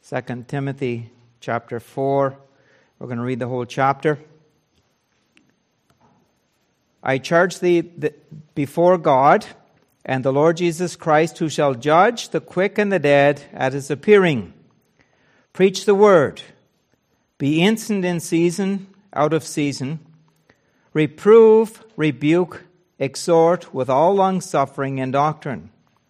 2 Timothy chapter 4. We're going to read the whole chapter. I charge thee before God and the Lord Jesus Christ, who shall judge the quick and the dead at his appearing. Preach the word. Be instant in season, out of season. Reprove, rebuke, exhort with all longsuffering and doctrine.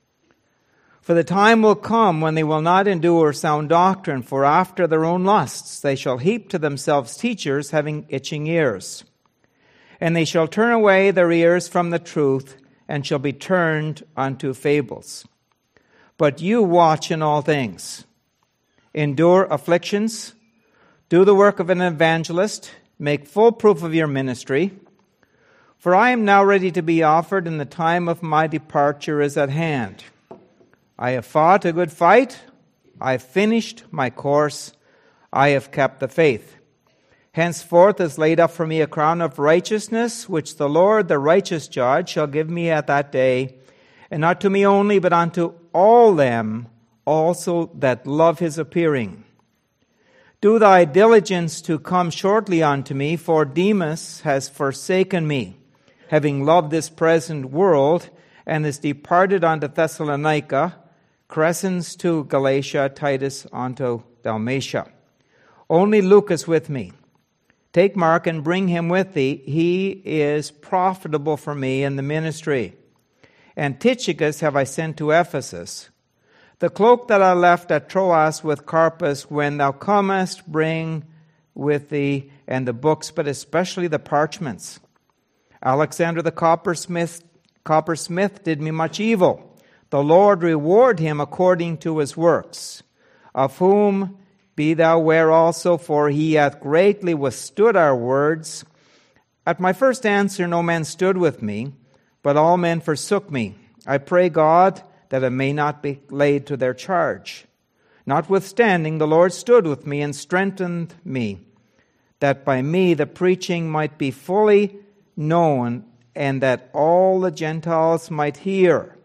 For the time will come when they will not endure sound doctrine, for after their own lusts they shall heap to themselves teachers having itching ears. And they shall turn away their ears from the truth, and shall be turned unto fables. But you watch in all things. Endure afflictions. Do the work of an evangelist. Make full proof of your ministry. For I am now ready to be offered, and the time of my departure is at hand. I have fought a good fight. I have finished my course. I have kept the faith. Henceforth is laid up for me a crown of righteousness, which the Lord, the righteous judge, shall give me at that day, and not to me only, but unto all them also that love his appearing. Do thy diligence to come shortly unto me, for Demas has forsaken me, having loved this present world, and is departed unto Thessalonica, Crescens to Galatia, Titus unto Dalmatia. Only Luke is with me. Take Mark and bring him with thee. He is profitable for me in the ministry. And Tychicus have I sent to Ephesus. The cloak that I left at Troas with Carpus, when thou comest, bring with thee, and the books, but especially the parchments. Alexander the coppersmith did me much evil. The Lord reward him according to his works, of whom be thou ware also, for he hath greatly withstood our words. At my first answer no man stood with me, but all men forsook me. I pray God that it may not be laid to their charge. Notwithstanding, the Lord stood with me and strengthened me, that by me the preaching might be fully known, and that all the Gentiles might hear.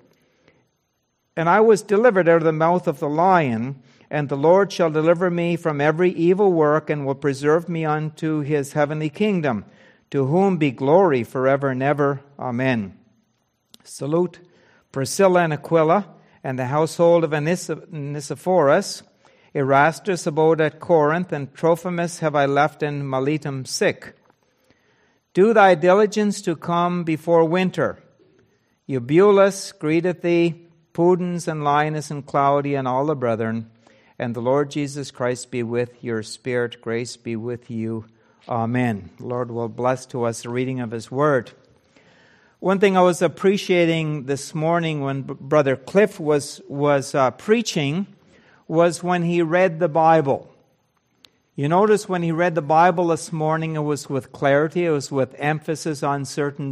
And I was delivered out of the mouth of the lion, and the Lord shall deliver me from every evil work, and will preserve me unto his heavenly kingdom, to whom be glory forever and ever. Amen. Salute Priscilla and Aquila, and the household of Onesiphorus. Erastus abode at Corinth, and Trophimus have I left in Miletum sick. Do thy diligence to come before winter. Eubulus greeteth thee, Pudens and Linus and Claudia and all the brethren. And the Lord Jesus Christ be with your spirit. Grace be with you. Amen. The Lord will bless to us the reading of his word. One thing I was appreciating this morning when Brother Cliff was preaching was when he read the Bible. You notice when he read the Bible this morning, it was with clarity, it was with emphasis on certain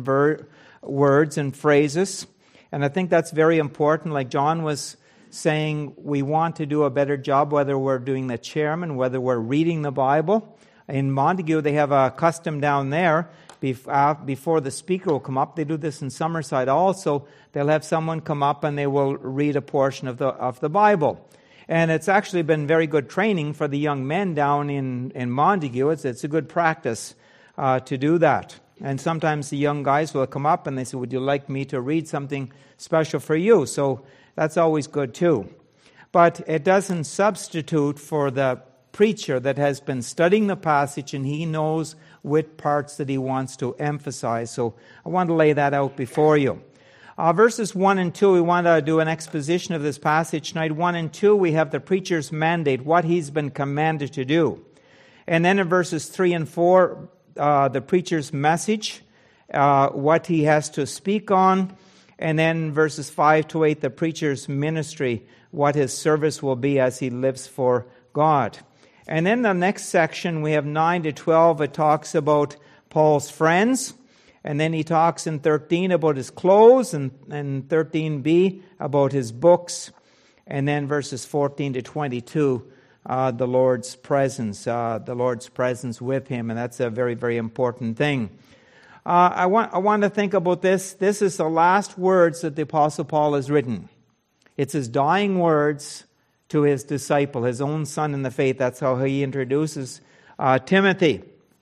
words and phrases. And I think that's very important. Like John was saying, we want to do a better job, whether we're doing the chairman, whether we're reading the Bible. In Montague, they have a custom down there. Before the speaker will come up, they do this in Summerside also. They'll have someone come up and they will read a portion of the Bible. And it's actually been very good training for the young men down in Montague. It's a good practice to do that. And sometimes the young guys will come up and they say, would you like me to read something special for you? So that's always good too. But it doesn't substitute for the preacher that has been studying the passage and he knows what parts that he wants to emphasize. So I want to lay that out before you. Verses 1 and 2, we want to do an exposition of this passage tonight. 1 and 2, we have the preacher's mandate, what he's been commanded to do. And then in verses 3 and 4, the preacher's message, what he has to speak on. And then verses 5 to 8, the preacher's ministry, what his service will be as he lives for God. And then the next section, we have 9 to 12, it talks about Paul's friends. And then he talks in 13 about his clothes, and 13b about his books. And then verses 14 to 22, the Lord's presence with him. And that's a very, very important thing. I want to think about this. This is the last words that the Apostle Paul has written. It's his dying words to his disciple, his own son in the faith. That's how he introduces Timothy.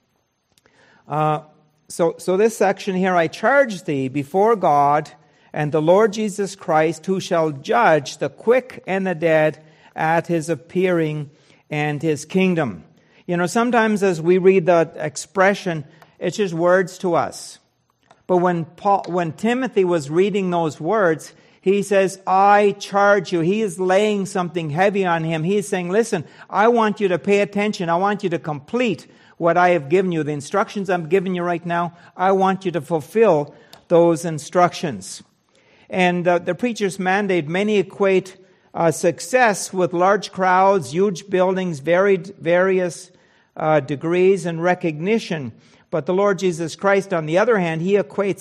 So this section here, I charge thee before God and the Lord Jesus Christ, who shall judge the quick and the dead at his appearing and his kingdom. You know, sometimes as we read that expression, it's just words to us. But when Timothy was reading those words, he says, I charge you. He is laying something heavy on him. He is saying, listen, I want you to pay attention. I want you to complete what I have given you. The instructions I'm giving you right now, I want you to fulfill those instructions. And the preacher's mandate, many equate success with large crowds, huge buildings, various degrees and recognition. But the Lord Jesus Christ, on the other hand, he equates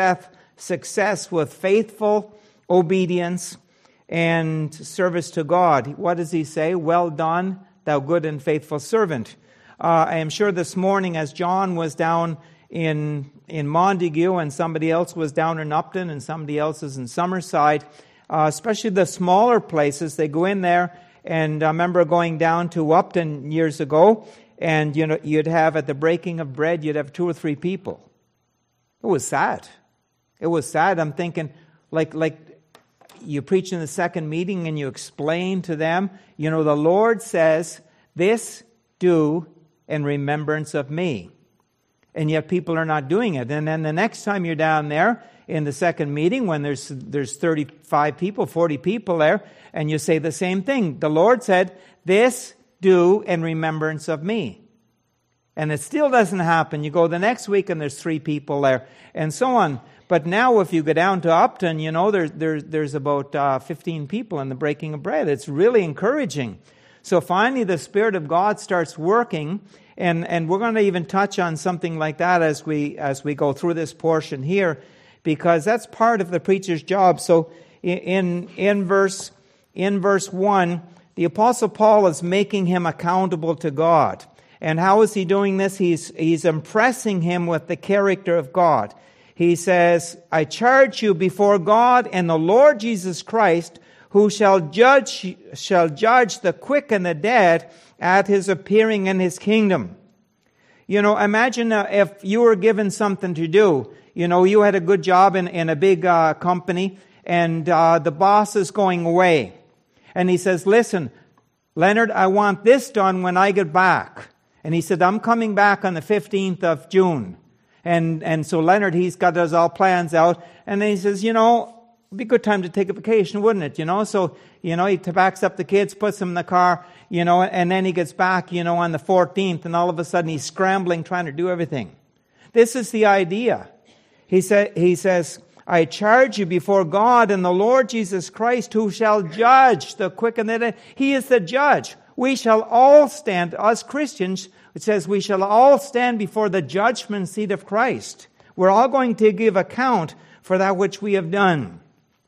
success with faithful obedience and service to God. What does he say? Well done, thou good and faithful servant. I am sure this morning as John was down in Montague and somebody else was down in Upton and somebody else is in Summerside, especially the smaller places, they go in there. And I remember going down to Upton years ago, and you know, you'd have at the breaking of bread, you'd have 2 or 3 people. It was sad. It was sad. I'm thinking, like you preach in the second meeting and you explain to them, you know, the Lord says, this do in remembrance of me. And yet people are not doing it. And then the next time you're down there in the second meeting when there's 35 people, 40 people there, and you say the same thing. The Lord said, this do in remembrance of me. And it still doesn't happen. You go the next week and there's 3 people there, and so on. But now if you go down to Upton, you know, there's about 15 people in the breaking of bread. It's really encouraging. So finally the Spirit of God starts working, and we're going to even touch on something like that as we go through this portion here, because that's part of the preacher's job. So in verse 1, the Apostle Paul is making him accountable to God. And how is he doing this? He's impressing him with the character of God. He says, I charge you before God and the Lord Jesus Christ, who shall judge the quick and the dead at his appearing in his kingdom. You know, imagine if you were given something to do. You know, you had a good job in a big company, and the boss is going away. And he says, listen, Leonard, I want this done when I get back. And he said, I'm coming back on the 15th of June. And so Leonard, he's got his all plans out. And then he says, you know, it'd be a good time to take a vacation, wouldn't it? You know, so, you know, he backs up the kids, puts them in the car, you know, and then he gets back, you know, on the 14th, and all of a sudden he's scrambling, trying to do everything. This is the idea. He says, I charge you before God and the Lord Jesus Christ, who shall judge the quick and the dead. He is the judge. We shall all stand, us Christians, it says we shall all stand before the judgment seat of Christ. We're all going to give account for that which we have done.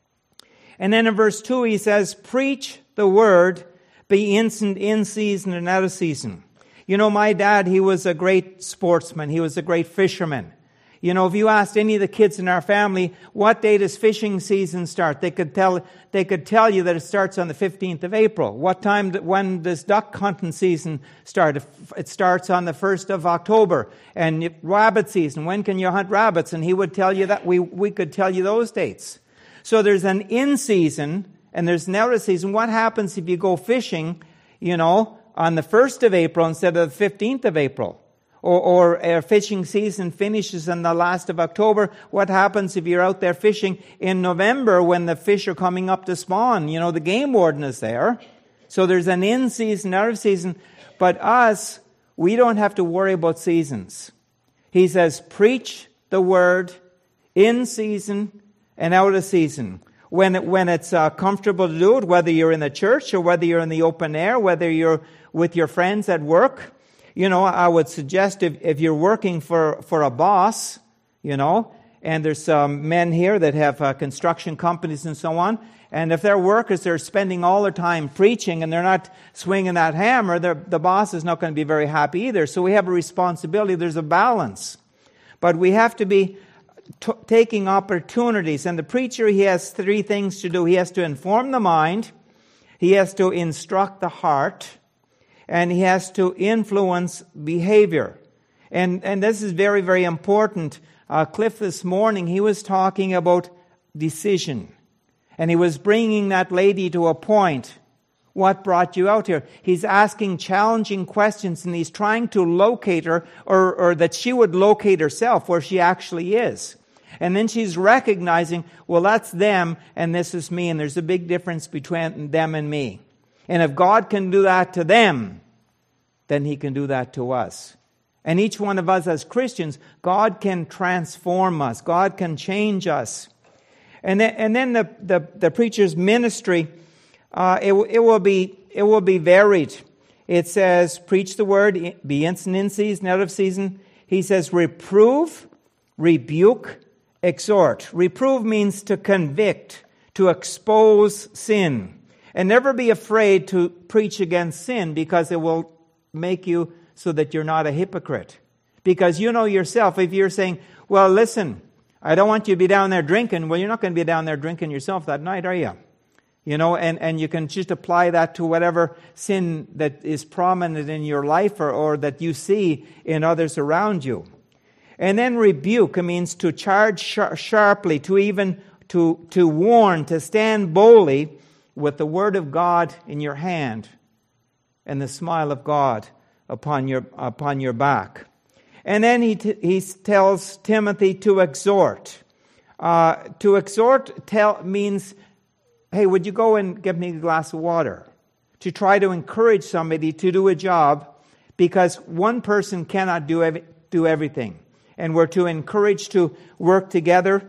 And then in verse 2 he says, preach the word, be instant in season and out of season. You know, my dad, he was a great sportsman. He was a great fisherman. You know, if you asked any of the kids in our family, what day does fishing season start? They could tell you that it starts on the 15th of April. When does duck hunting season start? It starts on the 1st of October. And rabbit season, when can you hunt rabbits? And he would tell you that. We could tell you those dates. So there's an in season and there's an out of season. What happens if you go fishing, you know, on the 1st of April instead of the 15th of April? Or our fishing season finishes on the last of October. What happens if you're out there fishing in November when the fish are coming up to spawn? You know, the game warden is there. So there's an in season, out of season. But us, we don't have to worry about seasons. He says, preach the word in season and out of season. When it's comfortable to do it, whether you're in the church or whether you're in the open air, whether you're with your friends at work. You know, I would suggest if you're working for a boss, you know, and there's some men here that have construction companies and so on, and if their workers, they're spending all their time preaching and they're not swinging that hammer, the boss is not going to be very happy either. So we have a responsibility. There's a balance. But we have to be taking opportunities. And the preacher, he has 3 things to do. He has to inform the mind. He has to instruct the heart, and he has to influence behavior. And this is very, very important. Cliff this morning, he was talking about decision. And he was bringing that lady to a point. What brought you out here? He's asking challenging questions, and he's trying to locate her, or that she would locate herself where she actually is. And then she's recognizing, well, that's them, and this is me, and there's a big difference between them and me. And if God can do that to them, then he can do that to us. And each one of us as Christians, God can transform us. God can change us. And then the preacher's ministry, it will be varied. It says, preach the word, be instant in season, out of season. He says, reprove, rebuke, exhort. Reprove means to convict, to expose sin. And never be afraid to preach against sin, because it will make you so that you're not a hypocrite. Because you know yourself, if you're saying, well, listen, I don't want you to be down there drinking. Well, you're not going to be down there drinking yourself that night, are you? You know, and you can just apply that to whatever sin that is prominent in your life or that you see in others around you. And then rebuke means to charge sharply, to warn, to stand boldly with the word of God in your hand and the smile of God upon your back. And then he tells Timothy to exhort. To exhort means, hey, would you go and get me a glass of water? To try to encourage somebody to do a job, because one person cannot do everything. And we're to encourage to work together.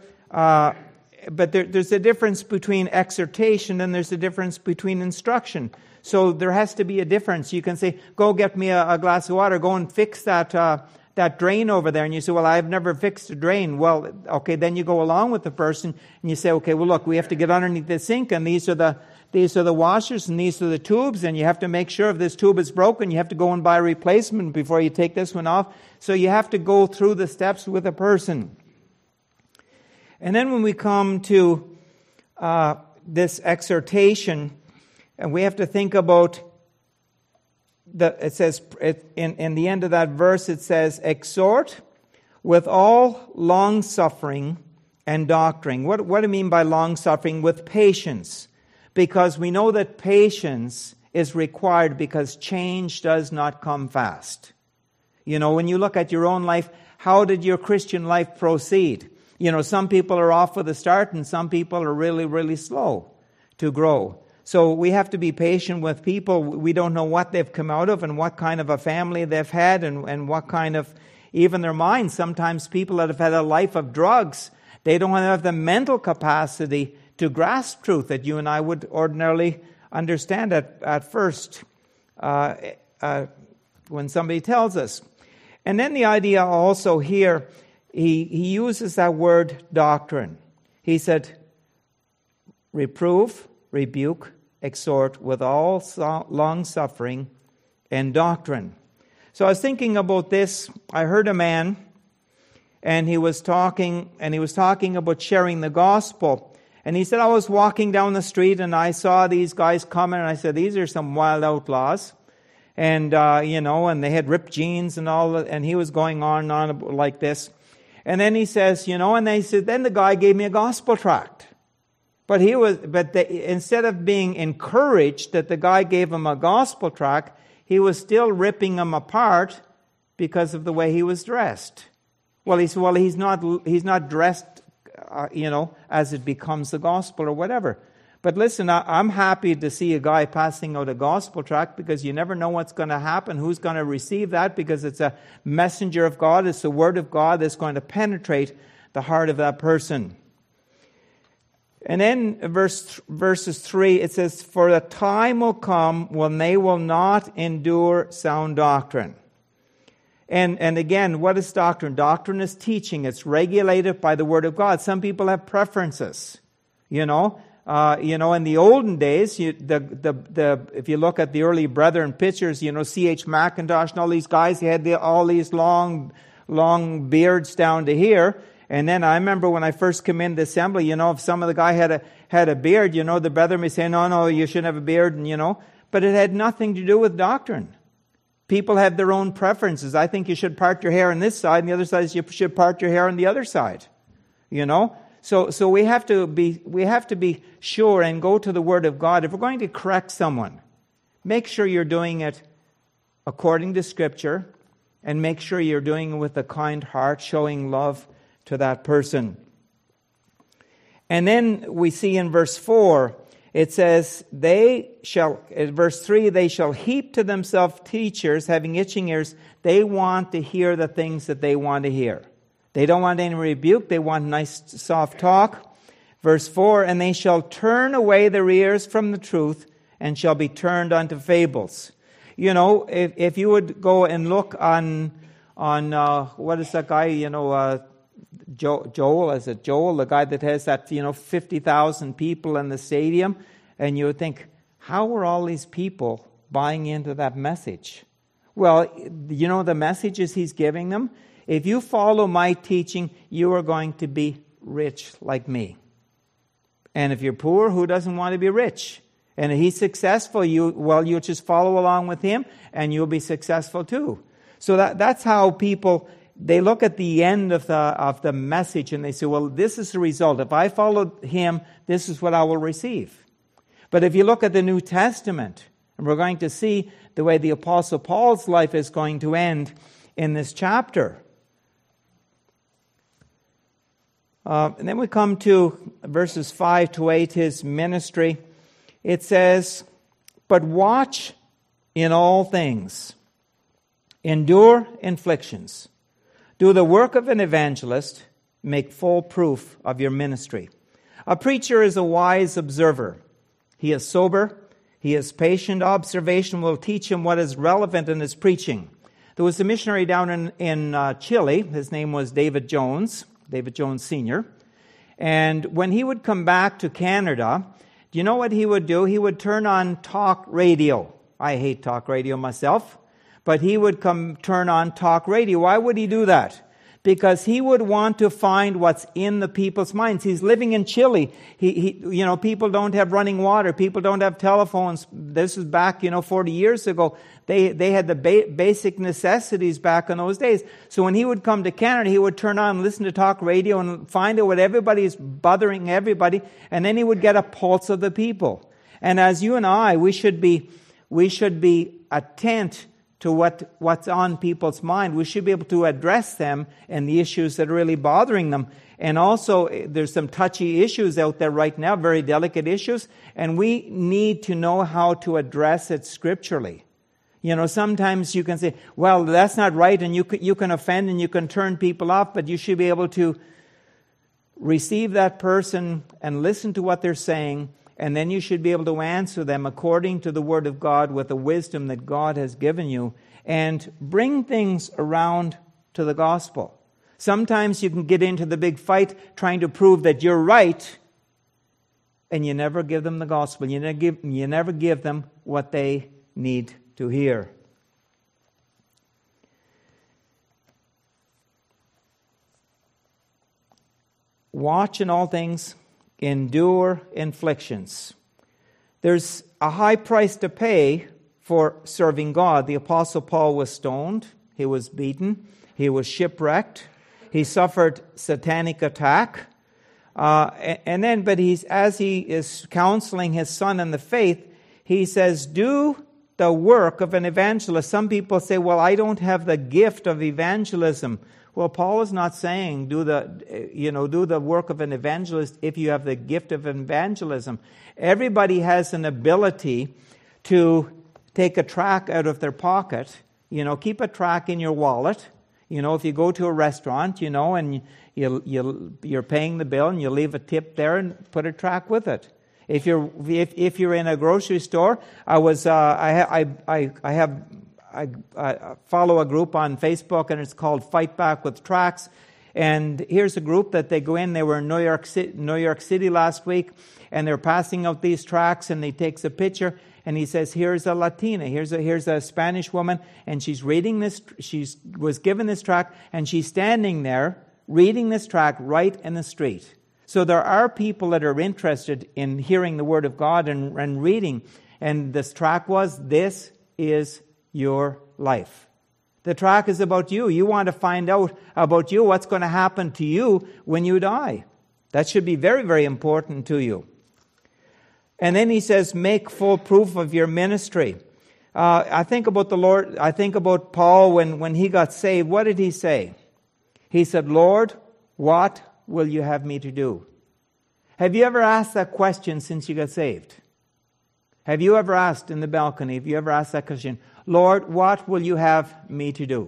But there's a difference between exhortation and there's a difference between instruction. So there has to be a difference. You can say, go get me a glass of water, go and fix that drain over there. And you say, well, I've never fixed a drain. Well, okay, then you go along with the person and you say, okay, well, look, we have to get underneath the sink, and these are the washers, and these are the tubes, and you have to make sure if this tube is broken, you have to go and buy a replacement before you take this one off. So you have to go through the steps with a person. And then when we come to this exhortation, and we have to think about it says in the end of that verse, it says, exhort with all long-suffering and doctrine. What do I mean by long-suffering? With patience. Because we know that patience is required, because change does not come fast. You know, when you look at your own life, how did your Christian life proceed? You know, some people are off with a start, and some people are really, really slow to grow. So we have to be patient with people. We don't know what they've come out of and what kind of a family they've had and what kind of, even their minds. Sometimes people that have had a life of drugs, they don't have the mental capacity to grasp truth that you and I would ordinarily understand at first when somebody tells us. And then the idea also here, he uses that word doctrine. He said, reprove, rebuke, exhort with all long-suffering and doctrine. So I was thinking about this. I heard a man, and he was talking about sharing the gospel. And he said, I was walking down the street, and I saw these guys coming, and I said, these are some wild outlaws. And, and they had ripped jeans and all that, and he was going on and on like this. And then he says, then the guy gave me a gospel tract. But instead of being encouraged that the guy gave him a gospel tract, he was still ripping him apart because of the way he was dressed. Well, he said, he's not dressed, as it becomes the gospel or whatever. But listen, I'm happy to see a guy passing out a gospel tract, because you never know what's going to happen, who's going to receive that, because it's a messenger of God, it's the word of God that's going to penetrate the heart of that person. And then verses 3, it says, for the time will come when they will not endure sound doctrine. And again, what is doctrine? Doctrine is teaching. It's regulated by the Word of God. Some people have preferences, in the olden days, if you look at the early Brethren pictures, C.H. Mackintosh and all these guys, they had all these long beards down to here. And then I remember when I first came in the assembly, if some of the guy had a beard, the brother may say, no, you shouldn't have a beard, but it had nothing to do with doctrine. People have their own preferences. I think you should part your hair on this side, and the other side is you should part your hair on the other side. So we have to be sure and go to the Word of God. If we're going to correct someone, make sure you're doing it according to Scripture, and make sure you're doing it with a kind heart, showing love to that person. And then we see in verse 4, it says, verse 3, they shall heap to themselves teachers having itching ears. They want to hear the things that they want to hear. They don't want any rebuke. They want nice, soft talk. Verse 4, and they shall turn away their ears from the truth and shall be turned unto fables. If you would go and look on what is that guy, Joel, is it Joel, the guy that has that, 50,000 people in the stadium, and you would think, how are all these people buying into that message? Well, the messages he's giving them, if you follow my teaching, you are going to be rich like me. And if you're poor, who doesn't want to be rich? And if he's successful, you just follow along with him, and you'll be successful too. So that's how people, they look at the end of the message and they say, well, this is the result. If I follow him, this is what I will receive. But if you look at the New Testament, and we're going to see the way the Apostle Paul's life is going to end in this chapter. And then we come to verses 5 to 8, his ministry. It says, but watch in all things, endure afflictions, do the work of an evangelist, make full proof of your ministry. A preacher is a wise observer. He is sober. He is patient. Observation will teach him what is relevant in his preaching. There was a missionary down in Chile. His name was David Jones Sr. And when he would come back to Canada, do you know what he would do? He would turn on talk radio. I hate talk radio myself. But he would turn on talk radio. Why would he do that? Because he would want to find what's in the people's minds. He's living in Chile. People don't have running water. People don't have telephones. This is back, 40 years ago. They had the basic necessities back in those days. So when he would come to Canada, he would turn on and listen to talk radio and find out what everybody's bothering everybody. And then he would get a pulse of the people. And as you and I, we should be attent to what's on people's mind. We should be able to address them and the issues that are really bothering them. And also, there's some touchy issues out there right now, very delicate issues, and we need to know how to address it scripturally. Sometimes you can say, well, that's not right, and you can offend and you can turn people off, but you should be able to receive that person and listen to what they're saying, and then you should be able to answer them according to the Word of God with the wisdom that God has given you and bring things around to the gospel. Sometimes you can get into the big fight trying to prove that you're right, and you never give them the gospel. You never give them what they need to hear. Watch in all things, endure afflictions. There's a high price to pay for serving God. The Apostle Paul was stoned. He was beaten. He was shipwrecked. He suffered satanic attack. But as he is counseling his son in the faith, he says, do the work of an evangelist. Some people say, well, I don't have the gift of evangelism. Well, Paul is not saying do the work of an evangelist if you have the gift of evangelism. Everybody has an ability to take a tract out of their pocket. Keep a tract in your wallet. If you go to a restaurant, and you're paying the bill and you leave a tip there and put a tract with it. If you're in a grocery store, I follow a group on Facebook, and it's called Fight Back with Tracts. And here's a group that they go in. They were in New York City last week, and they're passing out these tracts. And he takes a picture, and he says, "Here's a Latina. Here's a Spanish woman, and she's reading this. She was given this tract, and she's standing there reading this tract right in the street. So there are people that are interested in hearing the Word of God and reading. And this tract was, "This is your life." The tract is about you. You want to find out about you, what's going to happen to you when you die. That should be very, very important to you. And then he says, make full proof of your ministry. I think about the Lord, I think about Paul when he got saved. What did he say? He said, "Lord, what will you have me to do?" Have you ever asked that question since you got saved? Have you ever asked in the balcony, have you ever asked that question, "Lord, what will you have me to do?"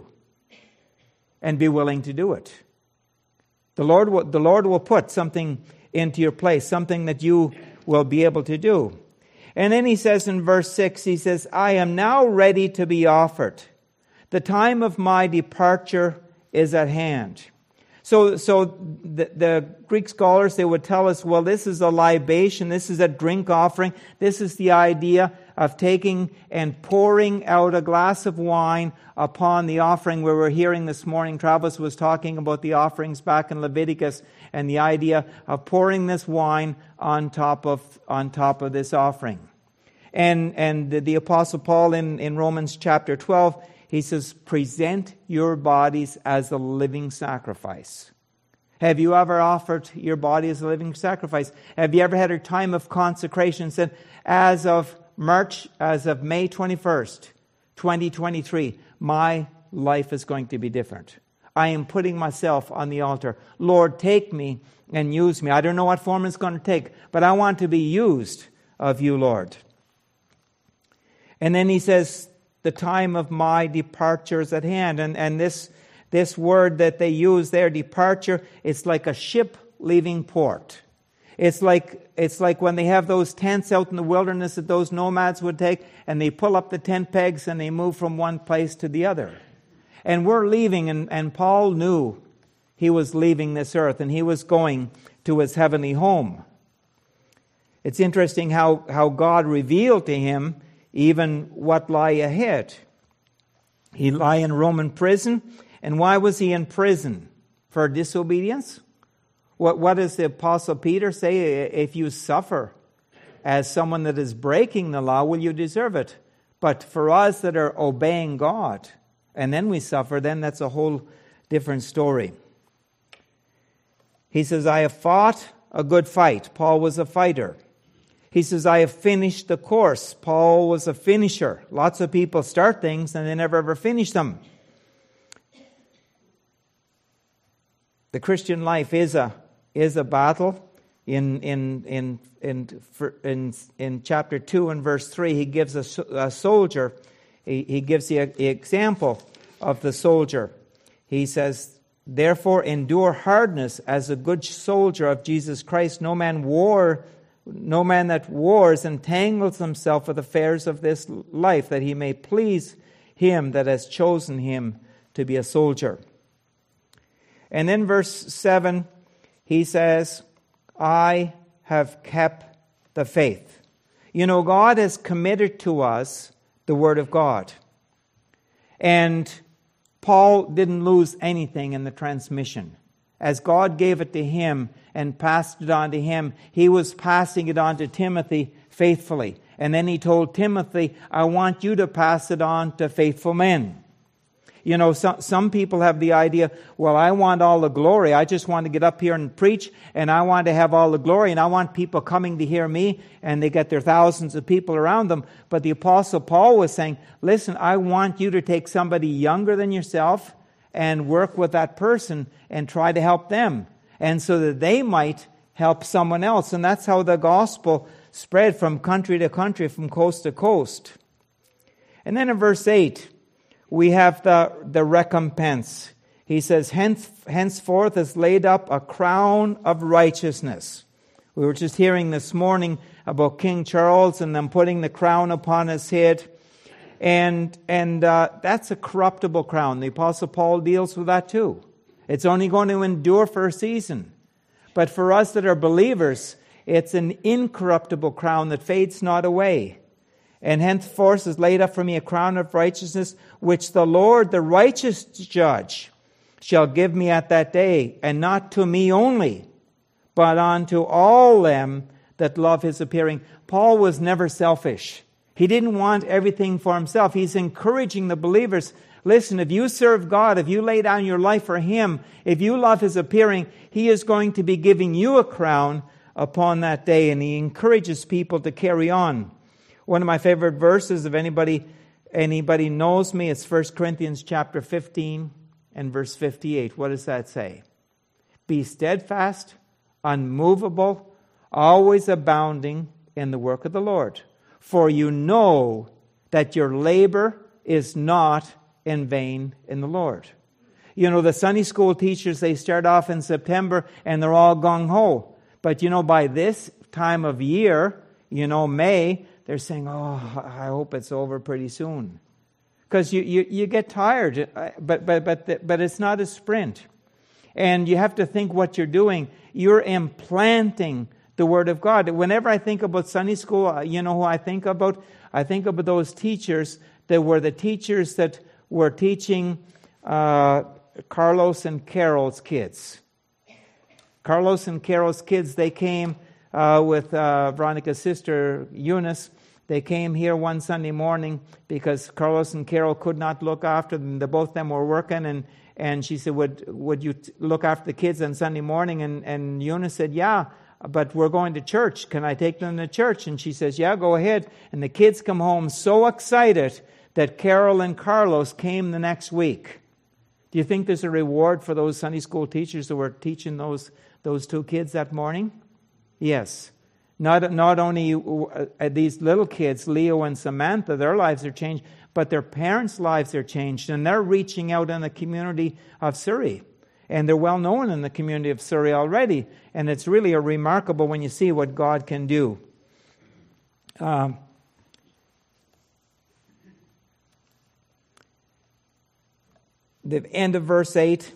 And be willing to do it. The Lord will put something into your place, something that you will be able to do. And then he says in verse 6, he says, "I am now ready to be offered. The time of my departure is at hand." So the Greek scholars, they would tell us, well, this is a libation, this is a drink offering, this is the idea of taking and pouring out a glass of wine upon the offering. Where we're hearing this morning, Travis was talking about the offerings back in Leviticus, and the idea of pouring this wine on top of this offering. And the Apostle Paul in Romans chapter 12, he says, "Present your bodies as a living sacrifice." Have you ever offered your body as a living sacrifice? Have you ever had a time of consecration? Said, as of May 21st, 2023, my life is going to be different. I am putting myself on the altar. Lord, take me and use me. I don't know what form it's going to take, but I want to be used of you, Lord. And then he says, the time of my departure is at hand. And this word that they use there, departure, it's like a ship leaving port. It's like when they have those tents out in the wilderness that those nomads would take, and they pull up the tent pegs and they move from one place to the other. And we're leaving, and Paul knew he was leaving this earth and he was going to his heavenly home. It's interesting how God revealed to him even what lie ahead. He lie in Roman prison. And why was he in prison? For disobedience? What does the Apostle Peter say? If you suffer as someone that is breaking the law, will you deserve it? But for us that are obeying God, and then we suffer, then that's a whole different story. He says, I have fought a good fight. Paul was a fighter. He says, I have finished the course. Paul was a finisher. Lots of people start things and they never ever finish them. The Christian life is a battle. In chapter 2 and verse 3, he gives a soldier, he gives the example of the soldier. He says, therefore endure hardness as a good soldier of Jesus Christ. No man that wars entangles himself with affairs of this life, that he may please him that has chosen him to be a soldier. And then verse 7, he says, I have kept the faith. You know, God has committed to us the Word of God. And Paul didn't lose anything in the transmission. As God gave it to him and passed it on to him, he was passing it on to Timothy faithfully. And then he told Timothy, I want you to pass it on to faithful men. You know, some people have the idea, well, I want all the glory. I just want to get up here and preach, and I want to have all the glory, and I want people coming to hear me, and they get their thousands of people around them. But the Apostle Paul was saying, listen, I want you to take somebody younger than yourself and work with that person and try to help them, and so that they might help someone else. And that's how the gospel spread from country to country, from coast to coast. And then in verse 8, we have the recompense. He says, henceforth is laid up a crown of righteousness. We were just hearing this morning about King Charles and them putting the crown upon his head. And that's a corruptible crown. The Apostle Paul deals with that too. It's only going to endure for a season. But for us that are believers, it's an incorruptible crown that fades not away. And henceforth is laid up for me a crown of righteousness, which the Lord, the righteous judge, shall give me at that day, and not to me only, but unto all them that love his appearing. Paul was never selfish. He didn't want everything for himself. He's encouraging the believers, listen, if you serve God, if you lay down your life for him, if you love his appearing, he is going to be giving you a crown upon that day. And he encourages people to carry on. One of my favorite verses, if anybody knows me, it's 1 Corinthians chapter 15 and verse 58. What does that say? Be steadfast, unmovable, always abounding in the work of the Lord. For you know that your labor is not in vain in the Lord. You know, the Sunday school teachers, they start off in September and they're all gung-ho. But you know, by this time of year, you know, May, they're saying, oh, I hope it's over pretty soon. Because you get tired, but it's not a sprint. And you have to think what you're doing. You're implanting the Word of God. Whenever I think about Sunday school, you know who I think about? I think about those teachers that were the teachers that were teaching Carlos and Carol's kids. Carlos and Carol's kids, they came with Veronica's sister Eunice. They came here one Sunday morning because Carlos and Carol could not look after them. Both of them were working, and she said, would you look after the kids on Sunday morning? And Eunice said, yeah, but we're going to church. Can I take them to church? And she says, yeah, go ahead. And the kids come home so excited that Carol and Carlos came the next week. Do you think there's a reward for those Sunday school teachers that were teaching those two kids that morning? Yes. Not only these little kids, Leo and Samantha, their lives are changed, but their parents' lives are changed. And they're reaching out in the community of Surrey. And they're well known in the community of Surrey already. And it's really remarkable when you see what God can do. The end of verse 8.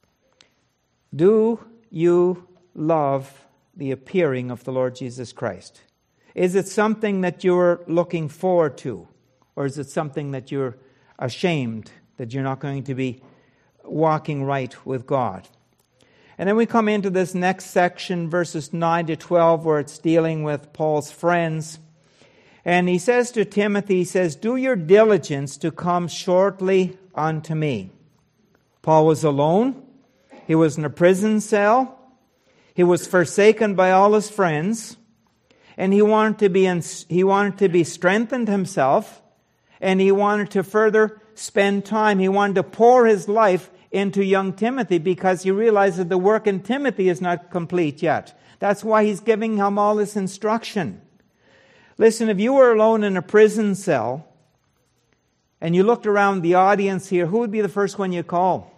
Do you love the appearing of the Lord Jesus Christ? Is it something that you're looking forward to? Or is it something that you're ashamed that you're not going to be walking right with God? And then we come into this next section, verses 9 to 12, where it's dealing with Paul's friends. And he says to Timothy, he says, do your diligence to come shortly unto me. Paul was alone. He was in a prison cell. He was forsaken by all his friends. And he wanted to be strengthened himself. And he wanted to further spend time. He wanted to pour his life into young Timothy because he realized that the work in Timothy is not complete yet. That's why he's giving him all this instruction. Listen, if you were alone in a prison cell and you looked around the audience here, who would be the first one you call?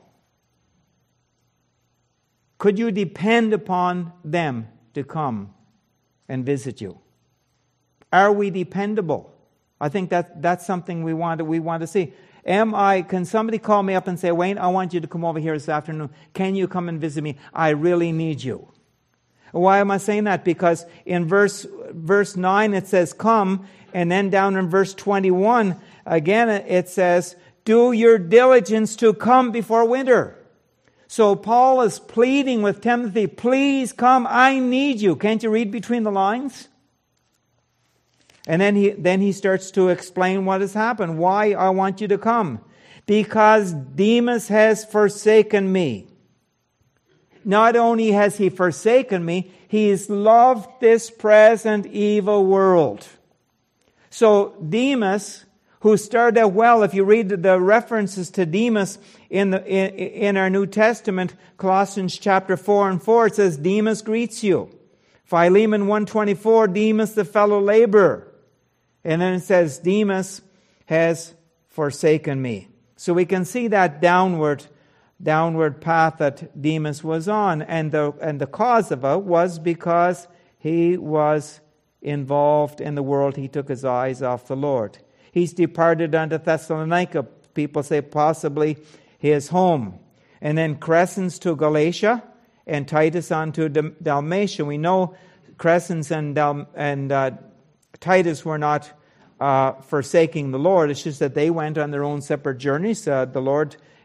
Could you depend upon them to come and visit you? Are we dependable? I think that's something we want to see. Can somebody call me up and say, Wayne, I want you to come over here this afternoon. Can you come and visit me? I really need you. Why am I saying that? Because in verse 9 it says, come. And then down in verse 21, again it says, do your diligence to come before winter. So Paul is pleading with Timothy, please come, I need you. Can't you read between the lines? And then he starts to explain what has happened. Why I want you to come. Because Demas has forsaken me. Not only has he forsaken me, he's loved this present evil world. So Demas, who started out well, if you read the references to Demas in our New Testament, Colossians chapter 4 and 4, it says, Demas greets you. Philemon 1:24, Demas the fellow laborer. And then it says, Demas has forsaken me. So we can see that downward path that Demas was on. And the cause of it was because he was involved in the world. He took his eyes off the Lord. He's departed unto Thessalonica. People say possibly his home. And then Crescens to Galatia and Titus unto Dalmatia. We know Crescens and Titus were not forsaking the Lord. It's just that they went on their own separate journeys. The Lord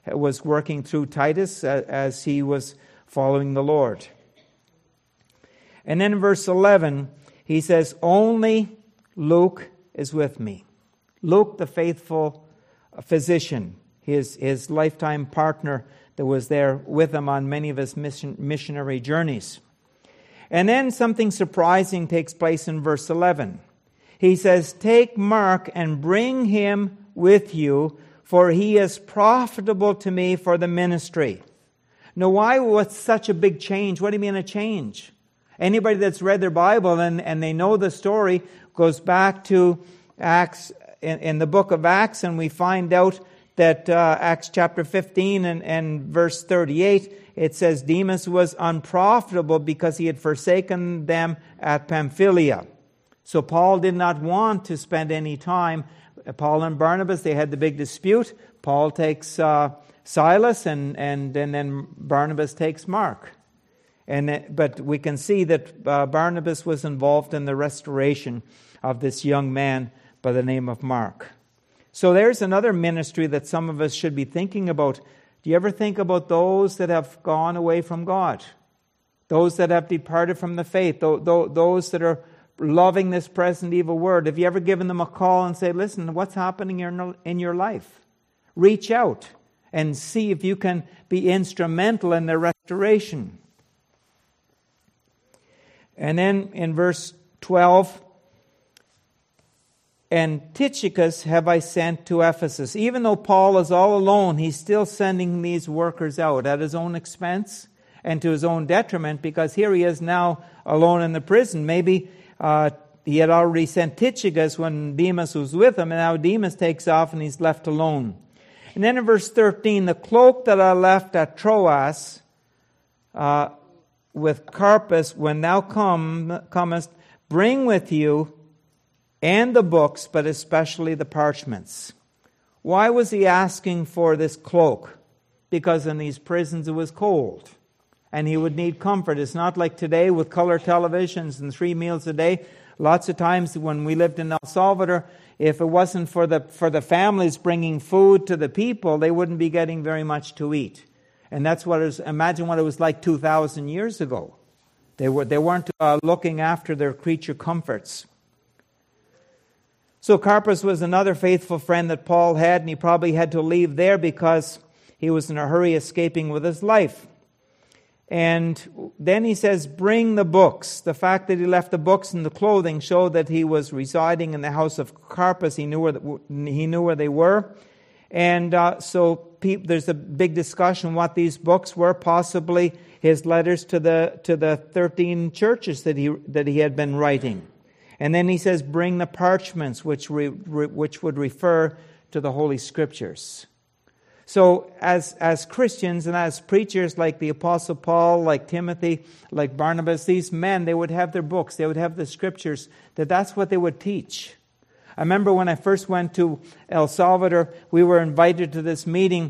was working through Titus as he was following the Lord. And then in verse 11, he says, only Luke is with me. Luke, the faithful physician, his lifetime partner that was there with him on many of his missionary journeys. And then something surprising takes place in verse 11. He says, take Mark and bring him with you, for he is profitable to me for the ministry. Now, why was such a big change? What do you mean a change? Anybody that's read their Bible and they know the story goes back to Acts, in the book of Acts, and we find out that Acts chapter 15 and verse 38, it says Demas was unprofitable because he had forsaken them at Pamphylia. So Paul did not want to spend any time. Paul and Barnabas, they had the big dispute. Paul takes Silas and then Barnabas takes Mark. But we can see that Barnabas was involved in the restoration of this young man by the name of Mark. So there's another ministry that some of us should be thinking about. Do you ever think about those that have gone away from God? Those that have departed from the faith? Those that are loving this present evil world? Have you ever given them a call and say, listen, what's happening in your life? Reach out and see if you can be instrumental in their restoration. And then in verse 12, and Tychicus have I sent to Ephesus. Even though Paul is all alone, he's still sending these workers out at his own expense and to his own detriment, because here he is now alone in the prison. Maybe he had already sent Tychicus when Demas was with him, and now Demas takes off and he's left alone. And then in verse 13, the cloak that I left at Troas with Carpus, when thou comest, bring with you and the books, but especially the parchments. Why was he asking for this cloak? Because in these prisons it was cold, and he would need comfort. It's not like today with color televisions and 3 meals a day. Lots of times when we lived in El Salvador, if it wasn't for the families bringing food to the people, they wouldn't be getting very much to eat. And that's what it was. Imagine what it was like 2,000 years ago. They weren't looking after their creature comforts. So Carpus was another faithful friend that Paul had, and he probably had to leave there because he was in a hurry escaping with his life. And then he says, bring the books. The fact that he left the books and the clothing showed that he was residing in the house of Carpus. He knew where they were. And so there's a big discussion what these books were, possibly his letters to the 13 churches that he had been writing. And then he says, bring the parchments, which would refer to the Holy Scriptures. So as Christians and as preachers like the Apostle Paul, like Timothy, like Barnabas, these men, they would have their books, they would have the Scriptures, that's what they would teach. I remember when I first went to El Salvador, we were invited to this meeting,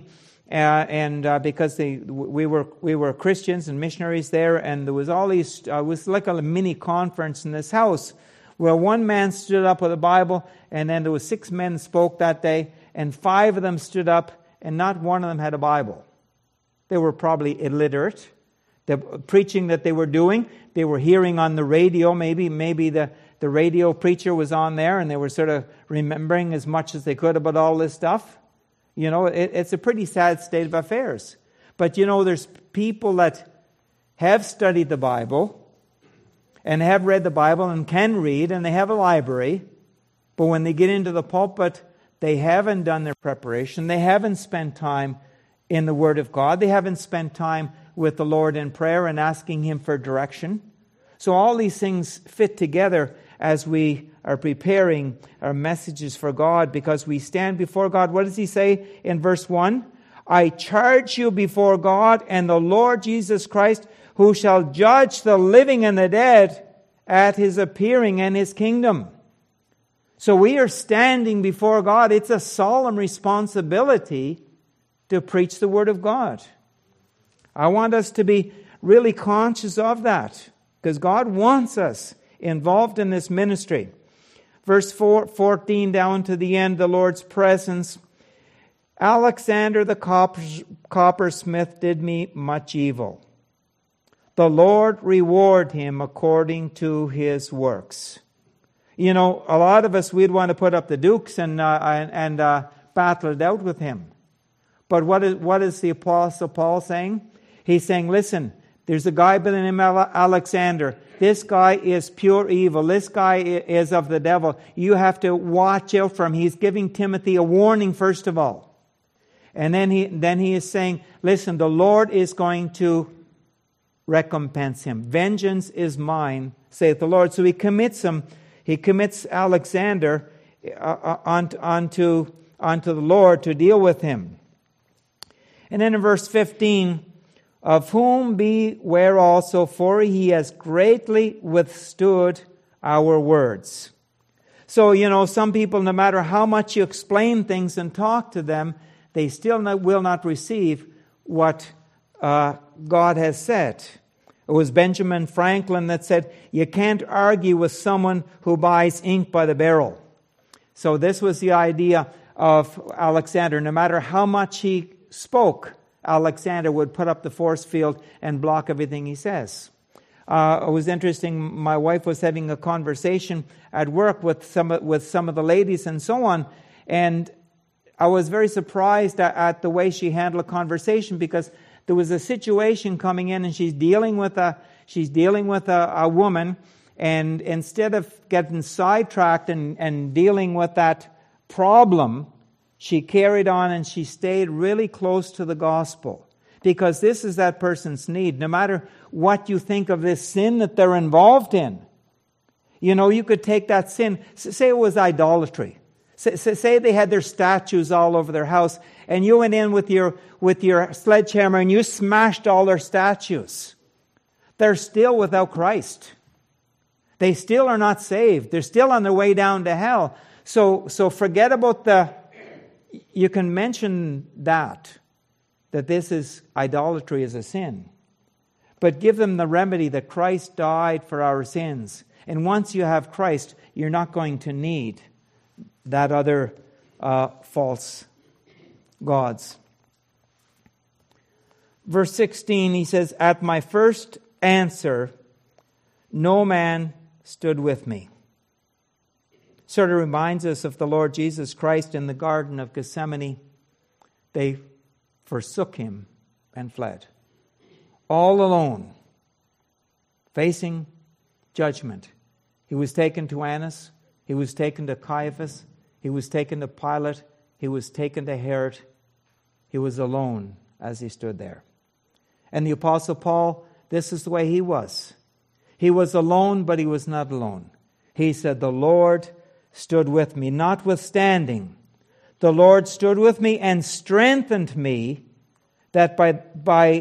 because we were Christians and missionaries there, and there was all these, it was like a mini conference in this house, where one man stood up with a Bible, and then there was 6 men spoke that day, and 5 of them stood up, and not one of them had a Bible. They were probably illiterate. The preaching that they were doing, they were hearing on the radio. Maybe the radio preacher was on there, and they were sort of remembering as much as they could about all this stuff. You know, it's a pretty sad state of affairs. But you know, there's people that have studied the Bible and have read the Bible and can read, and they have a library, but when they get into the pulpit, they haven't done their preparation. They haven't spent time in the Word of God. They haven't spent time with the Lord in prayer and asking Him for direction. So all these things fit together as we are preparing our messages for God, because we stand before God. What does He say in verse 1? I charge you before God and the Lord Jesus Christ, who shall judge the living and the dead at His appearing and His kingdom. So we are standing before God. It's a solemn responsibility to preach the Word of God. I want us to be really conscious of that, because God wants us involved in this ministry. Verse 14 down to the end, the Lord's presence. Alexander the coppersmith did me much evil. The Lord reward him according to his works. You know, a lot of us, we'd want to put up the dukes and battle it out with him. But what is the Apostle Paul saying? He's saying, listen, there's a guy by the name of Alexander. This guy is pure evil. This guy is of the devil. You have to watch out for him. He's giving Timothy a warning, first of all. And then he is saying, listen, the Lord is going to recompense him. Vengeance is mine, saith the Lord. So he commits him. He commits Alexander onto the Lord to deal with him. And then in verse 15, of whom beware also, for he has greatly withstood our words. So, you know, some people, no matter how much you explain things and talk to them, they still will not receive what God has said. It was Benjamin Franklin that said, you can't argue with someone who buys ink by the barrel. So this was the idea of Alexander. No matter how much he spoke, Alexander would put up the force field and block everything he says. It was interesting. My wife was having a conversation at work with some of the ladies and so on, and I was very surprised at the way she handled a conversation, because there was a situation coming in and she's dealing with a woman, and instead of getting sidetracked and dealing with that problem, she carried on and she stayed really close to the gospel, because this is that person's need. No matter what you think of this sin that they're involved in, you know, you could take that sin, say it was idolatry. Say they had their statues all over their house, and you went in with your sledgehammer and you smashed all their statues. They're still without Christ. They still are not saved. They're still on their way down to hell. So forget about you can mention that this is idolatry is a sin. But give them the remedy that Christ died for our sins. And once you have Christ, you're not going to need that other false gods. Verse 16, he says, at my first answer, no man stood with me. Sort of reminds us of the Lord Jesus Christ in the Garden of Gethsemane. They forsook him and fled. All alone, facing judgment. He was taken to Annas. He was taken to Caiaphas. He was taken to Pilate. He was taken to Herod. He was alone as he stood there. And the Apostle Paul, this is the way he was. He was alone, but he was not alone. He said, the Lord stood with me. Notwithstanding, the Lord stood with me and strengthened me, that by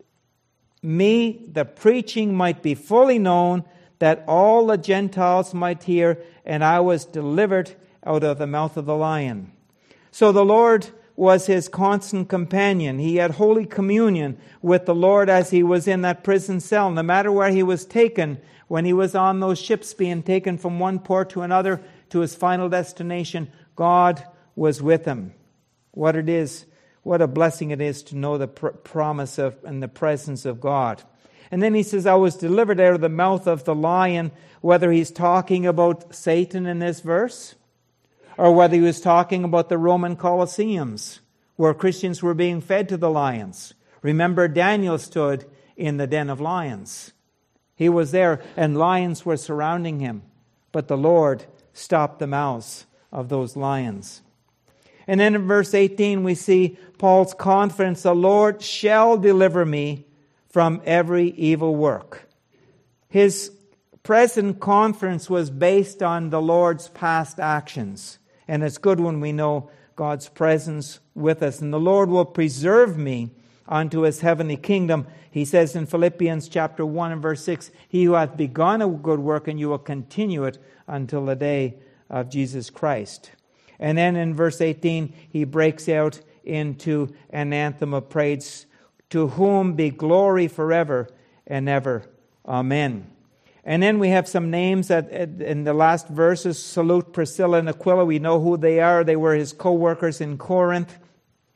me the preaching might be fully known, that all the Gentiles might hear, and I was delivered out of the mouth of the lion. So the Lord was his constant companion. He had holy communion with the Lord as he was in that prison cell. No matter where he was taken, when he was on those ships being taken from one port to another to his final destination, God was with him. What a blessing it is to know the promise of and the presence of God. And then he says, I was delivered out of the mouth of the lion, whether he's talking about Satan in this verse, or whether he was talking about the Roman Colosseums, where Christians were being fed to the lions. Remember, Daniel stood in the den of lions. He was there, and lions were surrounding him. But the Lord stopped the mouths of those lions. And then in verse 18, we see Paul's confidence, the Lord shall deliver me from every evil work. His present confidence was based on the Lord's past actions. And it's good when we know God's presence with us. And the Lord will preserve me unto his heavenly kingdom. He says in Philippians chapter 1 and verse 6, he who hath begun a good work, and you will continue it until the day of Jesus Christ. And then in verse 18, he breaks out into an anthem of praise, to whom be glory forever and ever. Amen. And then we have some names that in the last verses. Salute Priscilla and Aquila. We know who they are. They were his co-workers in Corinth.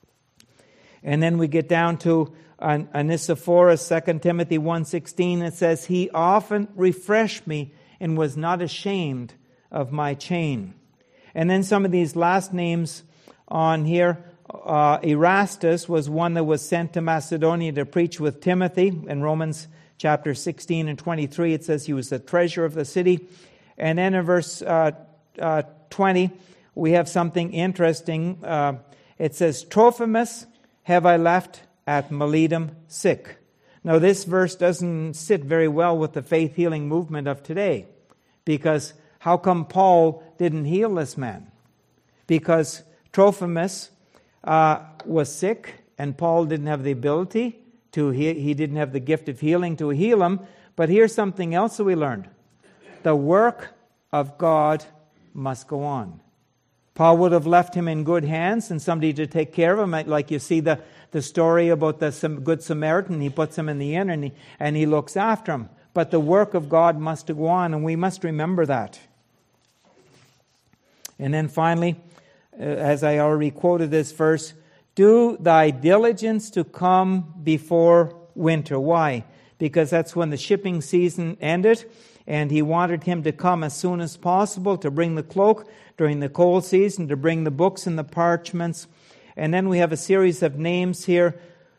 And then we get down to Onesiphorus, 2 Timothy 1:16. It says, he often refreshed me and was not ashamed of my chain. And then some of these last names on here, Erastus was one that was sent to Macedonia to preach with Timothy. In Romans chapter 16 and 23, it says he was the treasurer of the city. And then in verse 20, we have something interesting. It says, Trophimus have I left at Miletum sick. Now this verse doesn't sit very well with the faith healing movement of today. Because how come Paul didn't heal this man? Because Trophimus was sick, and Paul didn't have the ability to heal. He didn't have the gift of healing to heal him. But here's something else that we learned. The work of God must go on. Paul would have left him in good hands and somebody to take care of him. Like you see the story about the Good Samaritan. He puts him in the inn and he looks after him. But the work of God must go on, and we must remember that. And then finally, as I already quoted this verse, do thy diligence to come before winter. Why? Because that's when the shipping season ended, and he wanted him to come as soon as possible to bring the cloak during the cold season, to bring the books and the parchments. And then we have a series of names here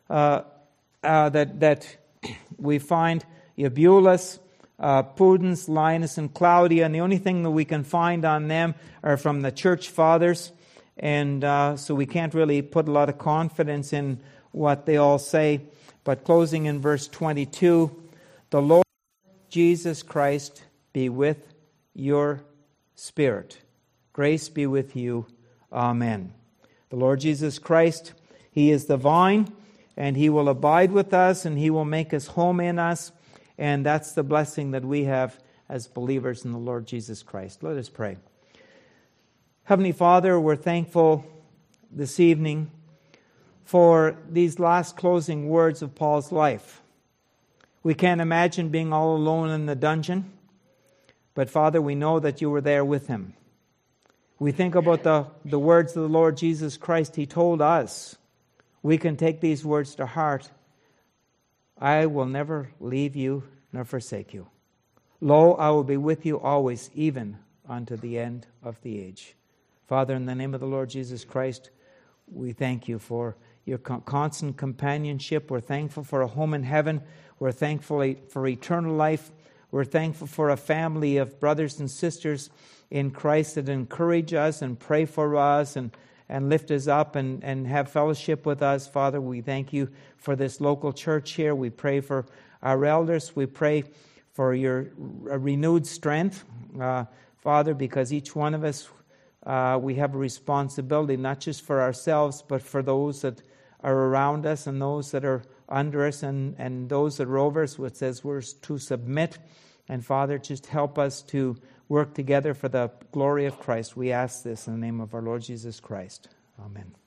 that we find: Eubulus, Pudens, Linus, and Claudia. And the only thing that we can find on them are from the church fathers. And so we can't really put a lot of confidence in what they all say. But closing in verse 22, the Lord Jesus Christ be with your spirit. Grace be with you. Amen. The Lord Jesus Christ, He is the vine, and He will abide with us, and He will make His home in us. And that's the blessing that we have as believers in the Lord Jesus Christ. Let us pray. Heavenly Father, we're thankful this evening for these last closing words of Paul's life. We can't imagine being all alone in the dungeon, but Father, we know that you were there with him. We think about the words of the Lord Jesus Christ. He told us. We can take these words to heart. I will never leave you nor forsake you. Lo, I will be with you always, even unto the end of the age. Father, in the name of the Lord Jesus Christ, we thank you for your constant companionship. We're thankful for a home in heaven. We're thankful for eternal life. We're thankful for a family of brothers and sisters in Christ that encourage us and pray for us and lift us up and have fellowship with us. Father, we thank you for this local church here. We pray for our elders. We pray for your renewed strength, Father, because each one of us, we have a responsibility, not just for ourselves, but for those that are around us and those that are under us and those that are over us, which says we're to submit. And Father, just help us to work together for the glory of Christ. We ask this in the name of our Lord Jesus Christ. Amen.